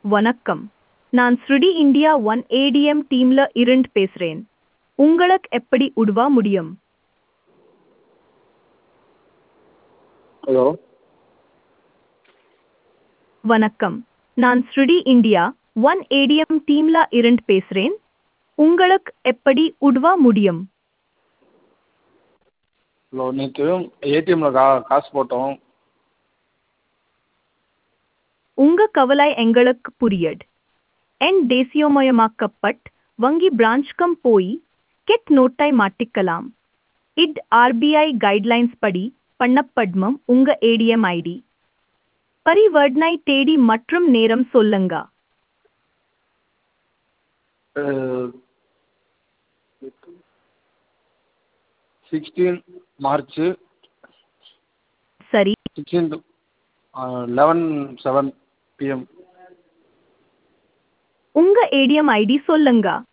வணக்கம். நான் ஸ்ருடி India one ATM டீம்ல இருந்து பேசுறேன். உங்களுக்கு எப்படி உதவ முடியும்? ஹலோ. வணக்கம். நான் ஸ்ருடி இந்தியா ஒன் ஏடிஎம் டீம்ல இருந்து பேசுறேன். உங்களுக்கு எப்படி உதவ முடியும்? ஹலோ, நேற்று ஏடிஎம்மில் காசு போட்டோம். உங்க கவலை எங்களுக்கு புரியுது. என் தேசியமயமாக்கப்பட் வங்கி பிரான்ச்கம் போய் கெட் நோட்டை மாட்டிக்கலாம். இட் ஆர்பிஐ கைட்லைன்ஸ் படி பண்ணப்படும் உங்க ஏடிஎம் ஐடி. பரிவர்த்தனை தேதி மற்றும் நேரம் சொல்லுங்க. 16 மார்ச் சரி, 16 11:07 PM. உங்க ஏடிஎம் ஐடி சொல்லுங்க.